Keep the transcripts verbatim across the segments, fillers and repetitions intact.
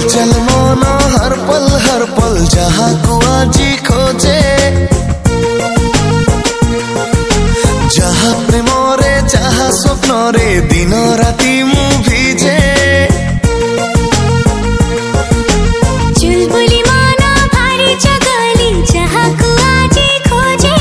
चल मन हर पल हर पल जहाँ को आजी खोजे जहाँ प्रेम रे जहाँ स्वप्न रे दिन राति मु भिजे चुलबुली मन भारी जगली जहाँ को आजी खोजे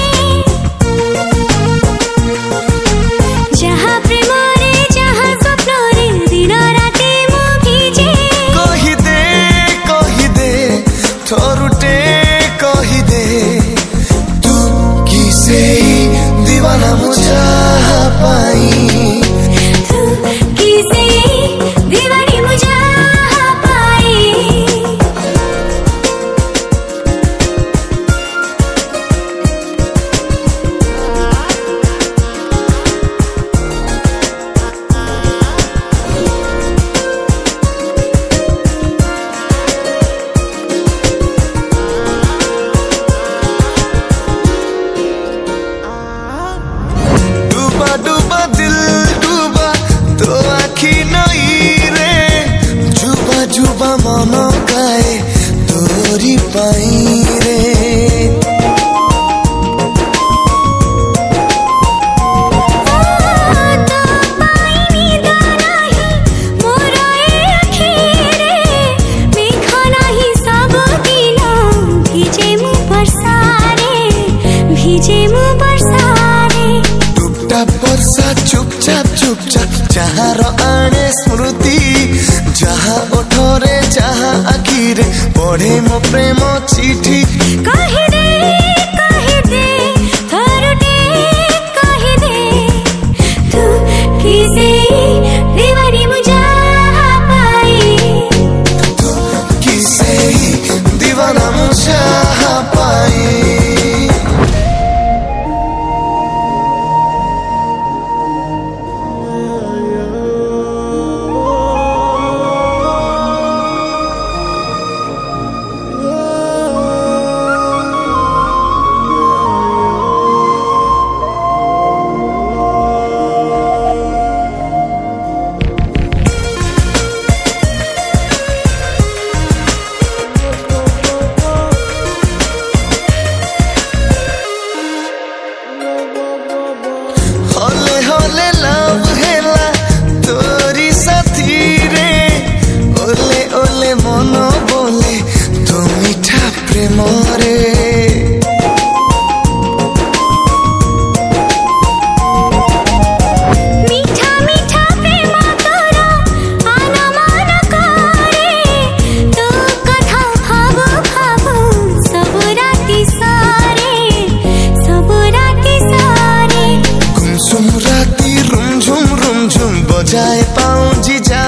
जहाँ प्रेम रे जहाँ स्वप्न रे दिन राति मु भिजे कही दे कही दे थोरुटे कही दे तू किसे दीवाना मुझे पाई तू किसे दीवानी मुझे पाई डूबा डूबा दिल डूबा तो आखी नई रे जुबा जुबा मन गाए तोरी पाई रे वर्षा चुपचाप चुपचाप जहाँ आने स्मृति जहाँ ओठरे जहाँ आखिरे पढ़े मो प्रेम चिठी कही दे कही दे थोरुटे कही दे तू किसे दीवानी मुझे पाई तू किसे दीवाना मुझे पाई होले होले लव हेला तोरी साथी रे ओले ओले मन बोले तो मीठा प्रेम रे मीठा मीठा प्रेम तोरा आना मान करे तो कथा भाबो भाबो सब राति सारे सब राति सारे गुमसुम राती रुम झुम रुम झुम बजाए पाऊं जी जा